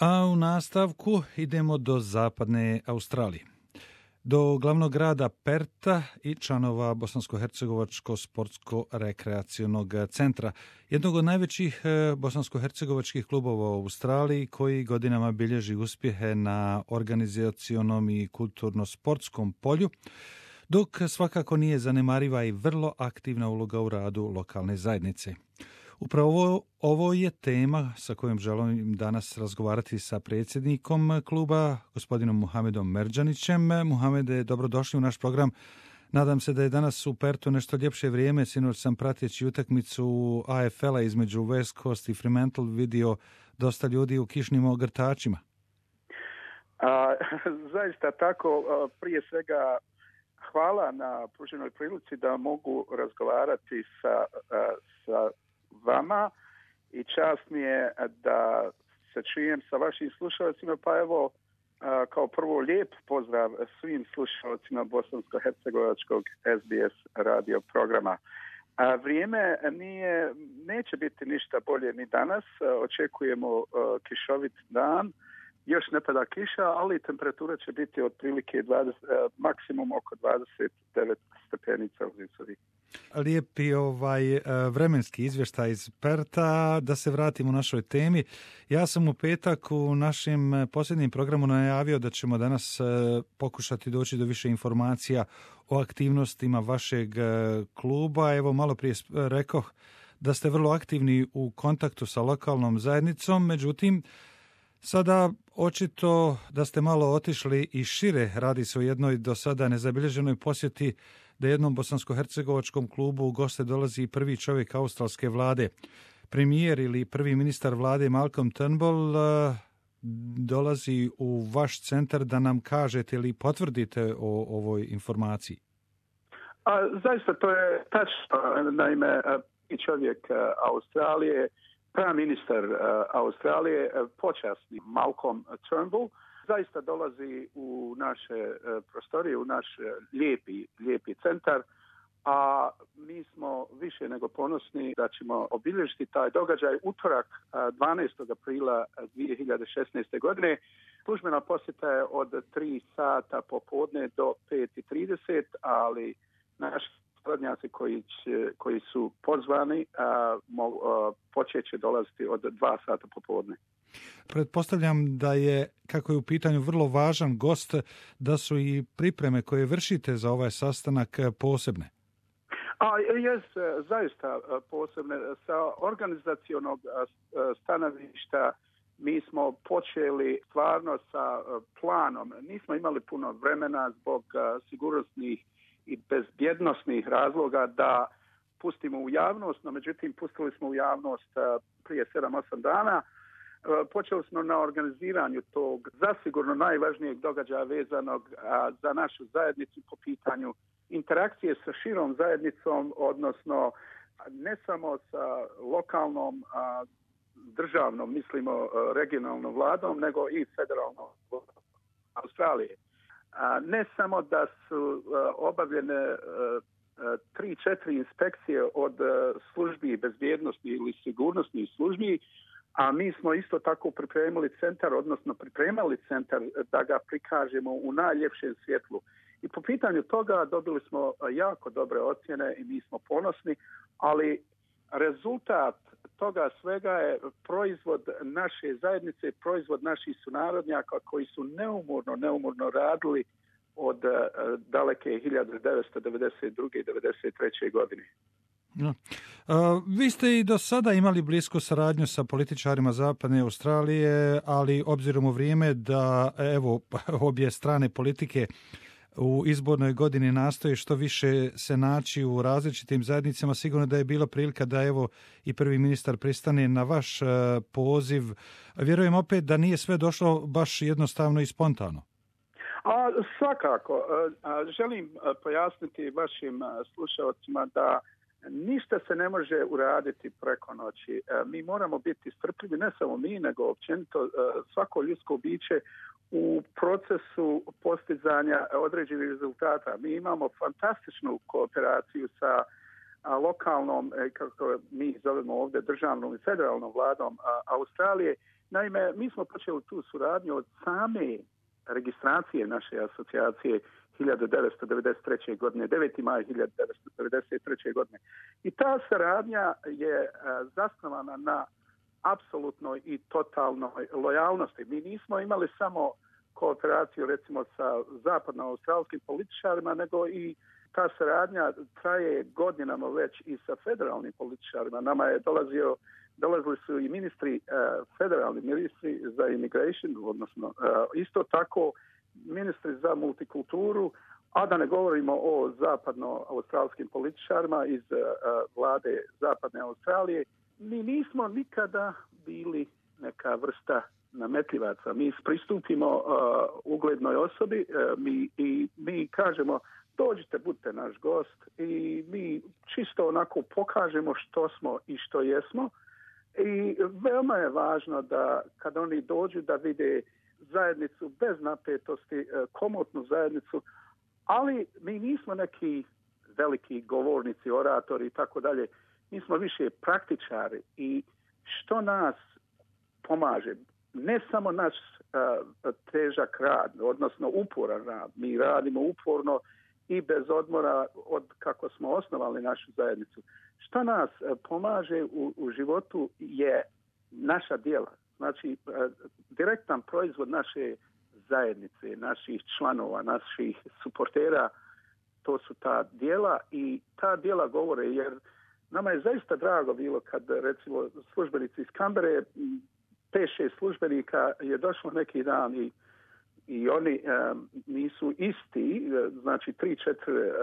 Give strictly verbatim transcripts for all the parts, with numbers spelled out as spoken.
A u nastavku idemo do zapadne Australije. Do glavnog grada Perta i članova Bosansko-hercegovačko sportsko-rekreacionog centra, jednog od najvećih bosansko-hercegovačkih klubova u Australiji koji godinama bilježi uspjehe na organizacionom i kulturno-sportskom polju, dok svakako nije zanemariva i vrlo aktivna uloga u radu lokalne zajednice. Upravo ovo, ovo je tema sa kojom želim danas razgovarati sa predsjednikom kluba, gospodinom Muhamedom Merdžanićem. Muhamede, dobrodošli u naš program. Nadam se da je danas u Pertu nešto ljepše vrijeme. Sinoć sam prateći utakmicu A F L-a između West Coast i Fremantle vidio dosta ljudi u kišnim ogrtačima. A, zaista tako, prije svega hvala na pruženoj prilici da mogu razgovarati sa, sa vama i čast mi je da se čujem sa vašim slušalcima, pa evo kao prvo lijep pozdrav svim slušalcima bosansko-hercegovačkog S B S radio programa. A vrijeme nije, neće biti ništa bolje ni danas, očekujemo kišovit dan, još ne pada kiša, ali temperatura će biti otprilike dvadeset, maksimum oko dvadeset devet stepenica u Zisovi. Lijepi ovaj vremenski izvještaj iz Perta. Da se vratimo u našoj temi. Ja sam u petak u našem posljednjem programu najavio da ćemo danas pokušati doći do više informacija o aktivnostima vašeg kluba. Evo, malo prije rekoh da ste vrlo aktivni u kontaktu sa lokalnom zajednicom, međutim, sada očito da ste malo otišli i šire. Radi se o jednoj do sada nezabilježenoj posjeti da jednom bosansko-hercegovačkom klubu u goste dolazi prvi čovjek australske vlade. Premijer ili prvi ministar vlade Malcolm Turnbull dolazi u vaš centar da nam kažete ili potvrdite o ovoj informaciji. A, zaista to je tačno. Naime, čovjek Australije, prvi ministar Australije, počasni Malcolm Turnbull, zaista dolazi u naše prostorije, u naš lijepi, lijepi centar, a mi smo više nego ponosni da ćemo obilježiti taj događaj utorak dvanaestog aprila dvije hiljade šesnaeste. godine. Službena posjeta je od tri sata popodne do pet i trideset, ali naši suradnjaci koji, koji su pozvani a, mo, a, počet će dolaziti od dva sata popodne. Pretpostavljam da je, kako je u pitanju vrlo važan gost, da su i pripreme koje vršite za ovaj sastanak posebne. A jes, zaista posebne. Sa organizacionog stanovišta mi smo počeli stvarno sa planom. Nismo imali puno vremena zbog sigurnosnih i bezbjednosnih razloga da pustimo u javnost, no međutim pustili smo u javnost prije sedam osam dana. Počeli smo na organiziranju tog zasigurno najvažnijeg događaja vezanog za našu zajednicu po pitanju interakcije sa širom zajednicom, odnosno ne samo sa lokalnom, državnom, mislimo regionalnom vladom, nego i federalnom Australije. Ne samo da su obavljene tri, četiri inspekcije od službi bezbjednosti ili sigurnosnih službi, a mi smo isto tako pripremili centar, odnosno pripremali centar da ga prikažemo u najljepšem svjetlu. I po pitanju toga dobili smo jako dobre ocjene i mi smo ponosni, ali rezultat toga svega je proizvod naše zajednice, proizvod naših sunarodnjaka koji su neumorno, neumorno radili od daleke hiljadu devetsto devedeset druge i devedeset treće. godine. No. A, vi ste i do sada imali blisku saradnju sa političarima Zapadne Australije, ali obzirom u vrijeme da evo obje strane politike u izbornoj godini nastoje što više se naći u različitim zajednicama, sigurno da je bila prilika da evo i prvi ministar pristane na vaš uh, poziv. Vjerujem opet da nije sve došlo baš jednostavno i spontano. A, svakako. A, želim pojasniti vašim slušalcima da ništa se ne može uraditi preko noći. Mi moramo biti strpljivi, ne samo mi, nego općenito svako ljudsko biće u procesu postizanja određenih rezultata. Mi imamo fantastičnu kooperaciju sa lokalnom, kako mi zovemo ovdje, državnom i federalnom vladom Australije. Naime, mi smo počeli tu suradnju od same registracije naše asocijacije hiljadu devetsto devedeset treće. godine, deveti maj hiljadu devetsto devedeset treće. godine. I ta saradnja je zasnovana na apsolutnoj i totalnoj lojalnosti. Mi nismo imali samo kooperaciju recimo sa zapadnoaustralskim političarima, nego i ta saradnja traje godinama već i sa federalnim političarima. Nama je dolazio, dolazili su i ministri, uh, federalni ministri za immigration, odnosno uh, isto tako ministri za multikulturu, a da ne govorimo o zapadnoaustralskim političarima iz uh, vlade Zapadne Australije. Mi nismo nikada bili neka vrsta nametljivaca. Mi pristupimo uh, uglednoj osobi uh, mi, i mi kažemo dođite, budite naš gost i mi čisto onako pokažemo što smo i što jesmo. I veoma je važno da kad oni dođu da vide zajednicu bez napetosti, komotnu zajednicu, ali mi nismo neki veliki govornici, oratori i tako dalje. Mi smo više praktičari i što nas pomaže, ne samo naš uh, težak rad, odnosno uporan rad. Mi radimo uporno i bez odmora od kako smo osnovali našu zajednicu. Što nas uh, pomaže u, u životu je naša djela. Znači, uh, direktan proizvod naše zajednice, naših članova, naših suportera, to su ta djela i ta djela govore, jer nama je zaista drago bilo kad, recimo, službenici iz Kambere, pet šest službenika je došlo neki dan i, i oni um, nisu isti, znači tri četiri uh,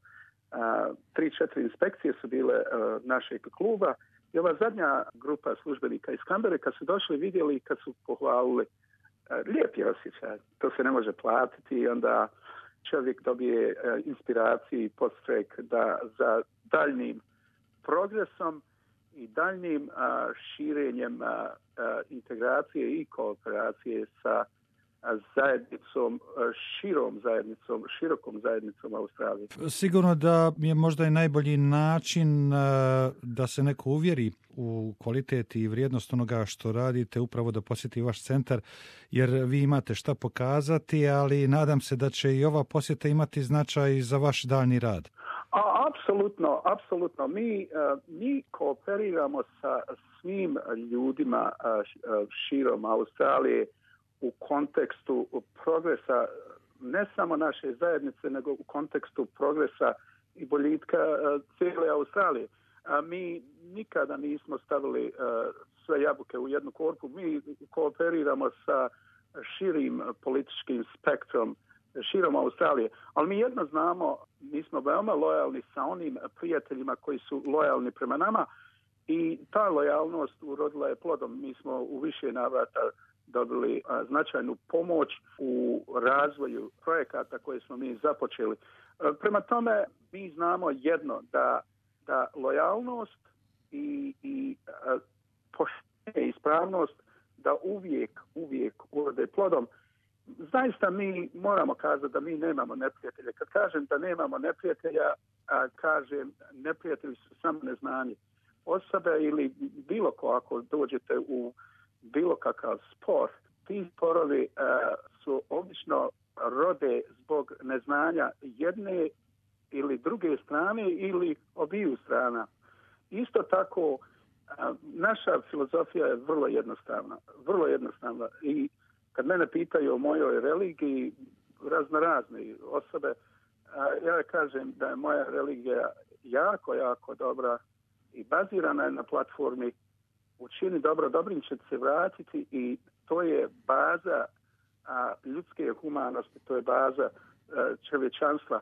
uh, tri četiri inspekcije su bile uh, našeg kluba i ova zadnja grupa službenika iz Kambere kad su došli vidjeli, kad su pohvalili, uh, lijep je osjećaj, to se ne može platiti i onda čovjek dobije uh, inspiraciju i podstrek da za daljnim progresom i daljnim a, širenjem a, a, integracije i kooperacije sa a, zajednicom, a, širom zajednicom, širokom zajednicom Australije. Sigurno da je možda i najbolji način a, da se neko uvjeri u kvalitet i vrijednost onoga što radite, upravo da posjeti vaš centar, jer vi imate šta pokazati, ali nadam se da će i ova posjeta imati značaj za vaš daljni rad. A, apsolutno, apsolutno. Mi, uh, mi kooperiramo sa svim ljudima uh, širom Australije u kontekstu progresa ne samo naše zajednice, nego u kontekstu progresa i boljitka uh, cijele Australije. Uh, mi nikada nismo stavili uh, sve jabuke u jednu korpu. Mi kooperiramo sa širim političkim spektrom širom Australije. Ali mi jedno znamo, mi smo veoma lojalni sa onim prijateljima koji su lojalni prema nama i ta lojalnost urodila je plodom. Mi smo u više navrata dobili a, značajnu pomoć u razvoju projekata koje smo mi započeli. A, prema tome, mi znamo jedno, da, da lojalnost i, i a, poštenje i ispravnost da uvijek, uvijek urode plodom. Zaista mi moramo kazati da mi nemamo neprijatelja. Kad kažem da nemamo neprijatelja, a kažem neprijatelji su samo neznanje. Osobe ili bilo ko, ako dođete u bilo kakav spor, ti sporovi a, su obično rode zbog neznanja jedne ili druge strane ili obiju strana. Isto tako, a, naša filozofija je vrlo jednostavna. Vrlo jednostavna i kad mene pitaju o mojoj religiji, razno razne osobe, ja kažem da je moja religija jako, jako dobra i bazirana je na platformi učini dobro, dobrim će se vratiti i to je baza a, ljudske humanosti, to je baza a, čovječanstva.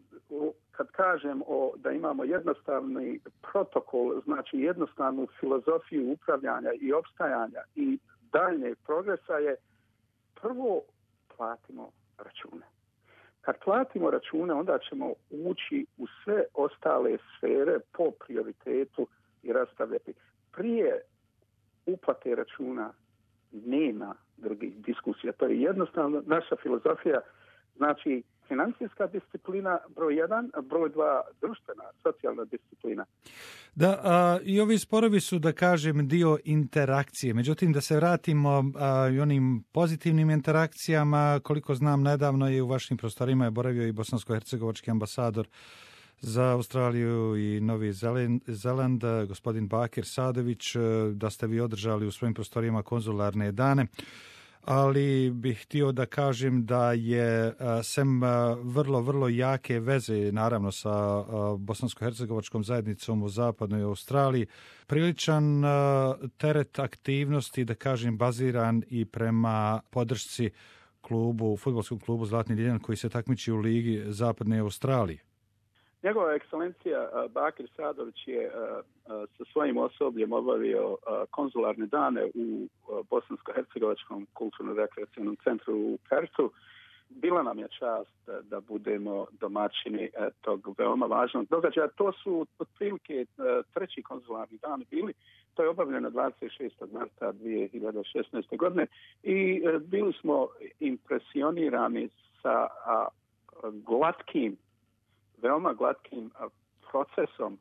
Kad kažem o, da imamo jednostavni protokol, znači jednostavnu filozofiju upravljanja i opstajanja i daljnjeg progresa je prvo platimo račune. Kad platimo račune, onda ćemo ući u sve ostale sfere po prioritetu i rastavljati. Prije uplate računa nema drugih diskusija. To je jednostavno naša filozofija. Znači, financijska disciplina, broj jedan, broj dva, društvena, socijalna disciplina. Da, a, i ovi sporovi su, da kažem, dio interakcije. Međutim, da se vratimo a, i onim pozitivnim interakcijama, koliko znam, nedavno je u vašim prostorima je boravio i bosansko-hercegovački ambasador za Australiju i Novi Zeland, gospodin Bakir Sadović, da ste vi održali u svojim prostorijama konzularne dane. Ali bih htio da kažem da je sem vrlo, vrlo jake veze, naravno, sa bosansko-hercegovačkom zajednicom u zapadnoj Australiji, priličan teret aktivnosti, da kažem, baziran i prema podršci klubu, fudbalskom klubu Zlatni Ljeljan koji se takmiči u Ligi zapadne Australije. Njegova ekscelencija Bakir Sadović je sa svojim osobljem obavio konzularne dane u Bosansko-hercegovačkom kulturno-rekreacionom centru u Pertu. Bila nam je čast da budemo domaćini tog veoma važnog događaja. To su otprilike treći konzularni dani bili. To je obavljeno dvadeset šestog marta dvije hiljade šesnaeste. godine i bili smo impresionirani sa glatkim veoma glatkim procesom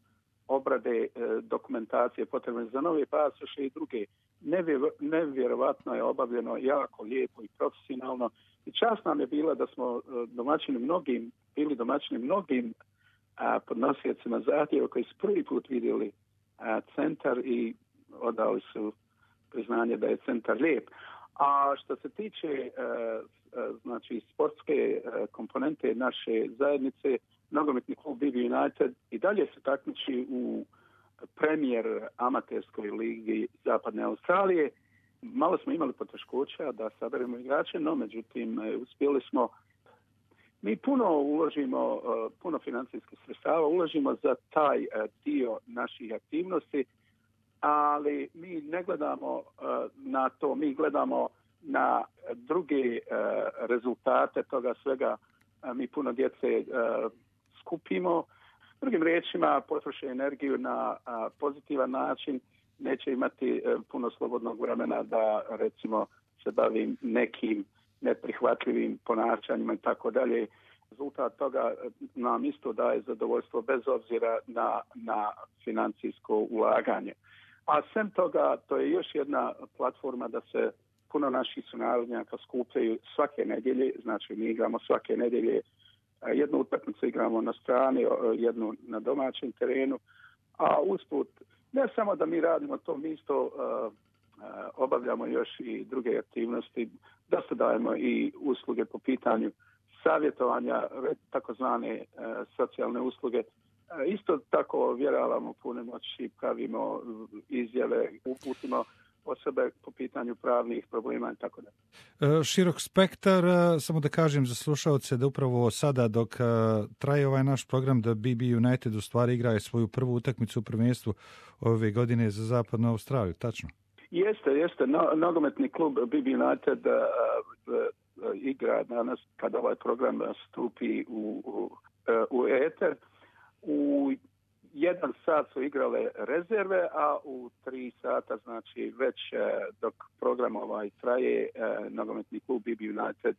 obrade dokumentacije potrebne za nove pasoše i druge. Nevjerovatno je obavljeno, jako lijepo i profesionalno. I čast nam je bila da smo domaćini mnogim, bili domaćini mnogim podnosiocima zahtjeva koji su prvi put vidjeli centar i odali su priznanje da je centar lijep. A što se tiče znači sportske komponente naše zajednice, nogometni klub B B United i dalje se takmiči u premijer amaterskoj ligi Zapadne Australije. Malo smo imali poteškoća da saberemo igrače, no međutim uspjeli smo. Mi puno uložimo, puno financijskih sredstava uložimo za taj dio naših aktivnosti, ali mi ne gledamo na to, mi gledamo na druge rezultate toga svega. Mi puno djece skupimo. Drugim riječima, potroše energiju na pozitivan način, neće imati puno slobodnog vremena da, recimo, se bavim nekim neprihvatljivim ponašanjima i tako dalje. Rezultat toga nam isto daje zadovoljstvo bez obzira na, na financijsko ulaganje. A sem toga, to je još jedna platforma da se puno naših sunarodnjaka skupljaju svake nedjelje, znači mi igramo svake nedjelje, jednu utakmicu igramo na strani, jednu na domaćem terenu, a usput ne samo da mi radimo to, mi isto uh, uh, obavljamo još i druge aktivnosti, da se dajemo i usluge po pitanju savjetovanja, takozvane uh, socijalne usluge. Uh, isto tako vjeravamo pune moći, pravimo izjave, uputimo osobe po pitanju pravnih problema i tako da. Širok spektar, samo da kažem za slušalce da upravo sada dok traje ovaj naš program da B B United u stvari igra svoju prvu utakmicu u prvenstvu ove godine za Zapadnu Australiju, tačno? Jeste, jeste. No, nogometni klub B B United uh, uh, igra danas kada ovaj program stupi u, u, uh, u eter. U jedan sat su igrale rezerve, a u tri sata, znači već dok program ovaj traje, nogometni klub B B United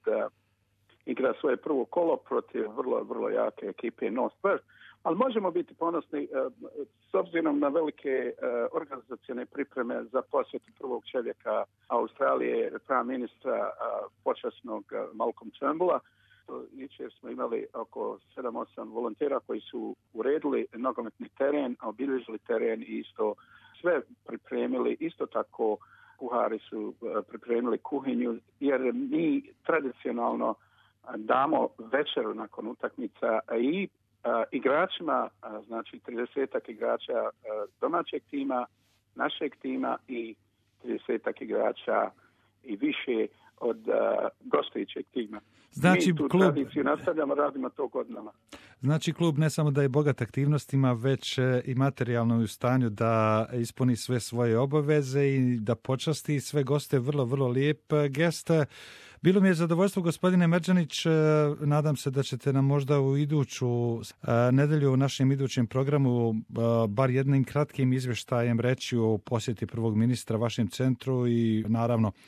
igra svoje prvo kolo protiv vrlo, vrlo jake ekipe North Perth. Ali možemo biti ponosni s obzirom na velike organizacione pripreme za posjetu prvog čovjeka Australije, prava ministra počasnog Malcolm Turnbulla. Jučer smo imali oko sedam osam volontera koji su uredili nogometni teren, obilježili teren i isto sve pripremili. Isto tako kuhari su pripremili kuhinju, jer mi tradicionalno damo večeru nakon utakmica i a, igračima, a, znači tridesetak igrača a, domaćeg tima, našeg tima i tridesetak igrača i više od uh, gostujućeg tima. Znači, mi tu klub... tradiciju nastavljamo, radimo to godinama. Znači klub ne samo da je bogat aktivnostima, već i materijalno u stanju da ispuni sve svoje obaveze i da počasti sve goste. Vrlo, vrlo lijep gest. Bilo mi je zadovoljstvo, gospodine Merdžanić, nadam se da ćete nam možda u iduću nedelju u našem idućem programu bar jednim kratkim izvještajem reći o posjeti prvog ministra vašem centru i naravno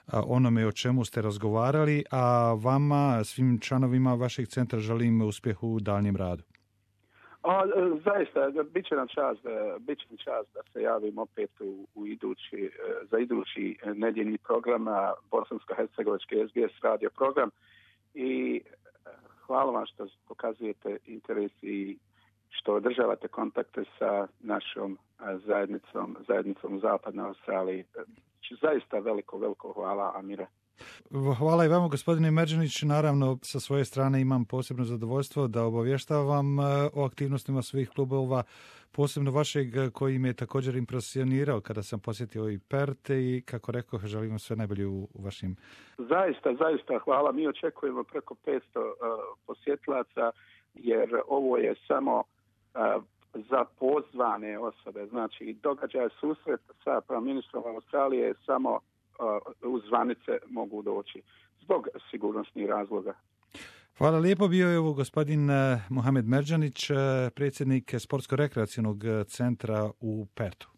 onome o čemu ste razgovarali, a vama, svim članovima vašeg centra, želim uspjeh u daljnjem radu. A, zaista, bit će nam čast, bit će nam čast da se javim opet u, u idući, za idući nedjeljni program, bosansko-hercegovački S B S radio program, i hvala vam što pokazujete interes i što održavate kontakte sa našom zajednicom, zajednicom u Zapadnoj Australiji. Zaista veliko, veliko hvala, Amire. Hvala i vama, gospodine Merdžanić. Naravno, sa svoje strane imam posebno zadovoljstvo da obavještavam o aktivnostima svih klubova, posebno vašeg koji me je također impresionirao kada sam posjetio i Perth, i kako rekao, želim vam sve najbolje u vašim... Zaista, zaista hvala. Mi očekujemo preko petsto uh, posjetlaca, jer ovo je samo uh, za pozvane osobe. Znači, događaj susret sa prvom ministrom Australije je samo uz zvanice mogu doći zbog sigurnosnih razloga. Hvala lijepo. Bio je ovo gospodin Mohamed Merdžanić, predsjednik Sportsko-rekreacionog centra u Perthu.